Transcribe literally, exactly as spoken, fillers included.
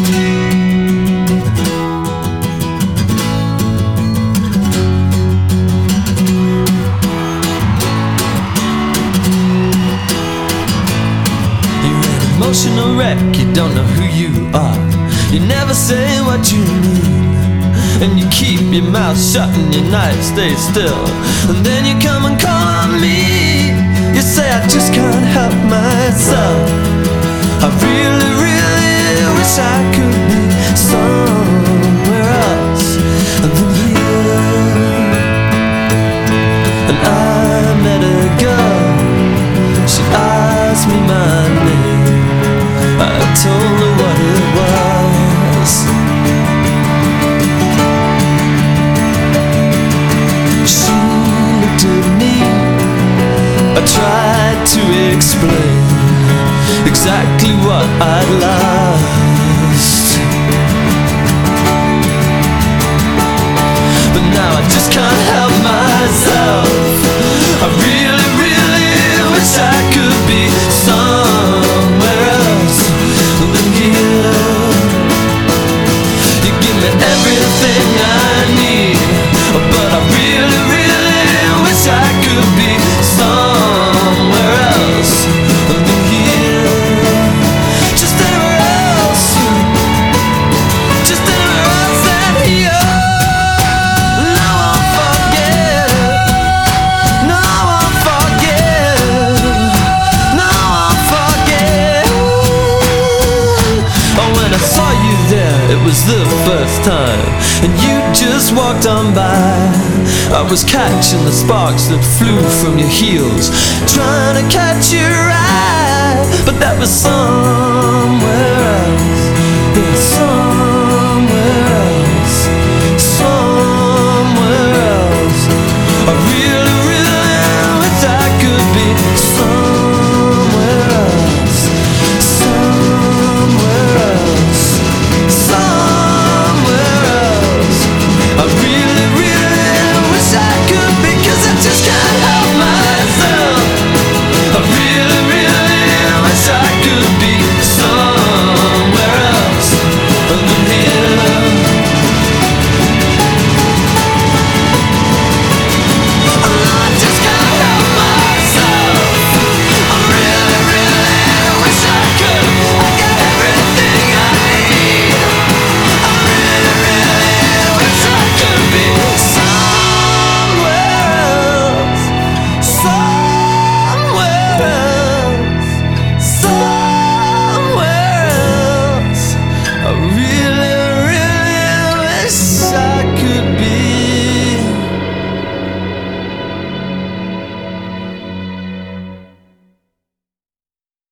Emotional wreck, you don't know who you are. You never say what you mean, and you keep your mouth shut and your night stays still. And then you come and call on me. You say I just can't help myself. I really, really wish I could be somewhere else than here. And I met a girl, she asked me my name. I told her what it was. She looked at me. I tried to explain exactly what I'd lost, but now I just can't help myself. I really, really wish I could be somewhere else than here. You give me everything I need, but I really, really wish I could be somewhere else than here. Just anywhere else, just anywhere else than here. No, I won't forget. No, I won't forget. No, I won't forget. Oh, when I saw you there, it was the first time, and you just walked on by. I was catching the sparks that flew from your heels, trying to catch your eye, but that was some